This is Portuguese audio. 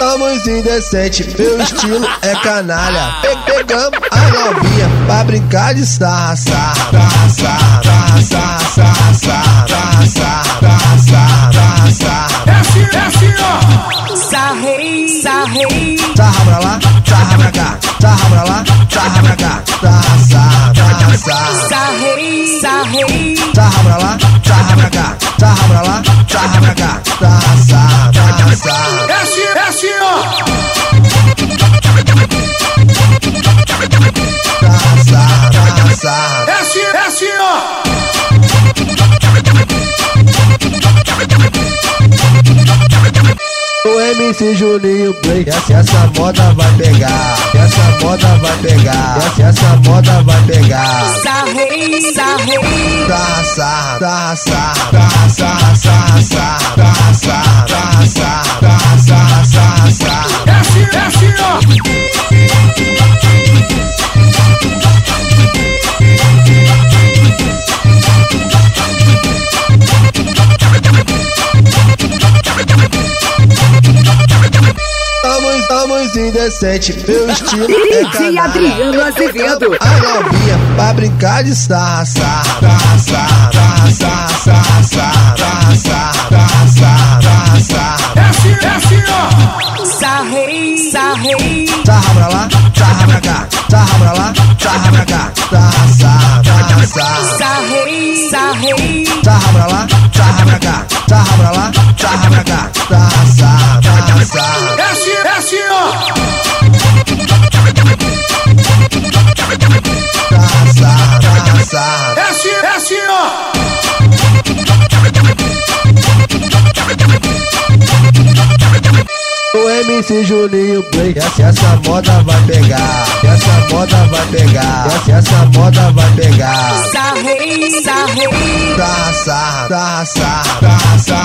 Estamos indecente, meu estilo é canalha. Pegamos a novinha pra brincar de sarra, sarra, sarra, sarra, sarra, sarra, sarra, sarra, sarra. É assim, ó. Sarrei, sarrei. Sarra pra lá, sarra pra cá, sarra pra lá, sarra pra cá, sarra, sarra, sarra. Sarrei, sarrei. Sarra pra lá, sarra pra cá, sarra pra lá, sarra pra cá, sarra, sarra, sarra. É assim, ó. Sarra, sarra, sarra. É assim, ó. O MC Juninho Play, essa moda vai pegar, essa moda vai pegar, essa moda vai pegar. Sarrei, sarrei. Sarra, sarra, sarra, sarra, sarra, sarra, sarra, sarra, sarra, sarra, sarra, sarra. É assim, ó. Estamos indecente, meu estilo é canalha. Adriano Azevedo. A novinha pra brincar de sarra, sarra, sarra, sarra, sarra, sarra, sarra, sarra, sarra. É assim, ó. Sarrei, sarrei. Sarra pra lá, sarra pra cá, sarra pra lá, sarra pra cá, sarra, sarra, sarra. Sarrei, sarrei. Sarra pra lá, sarra pra cá, sarra pra lá, sarra pra cá, sarra, sarra, sarra. É assim, ó. Sarra, sarra. É assim, ó. O MC Juninho Play, essa moda vai pegar, essa moda vai pegar, essa moda vai pegar. Sarrei, sarrei. Sarra, sarra, sarra, sarra,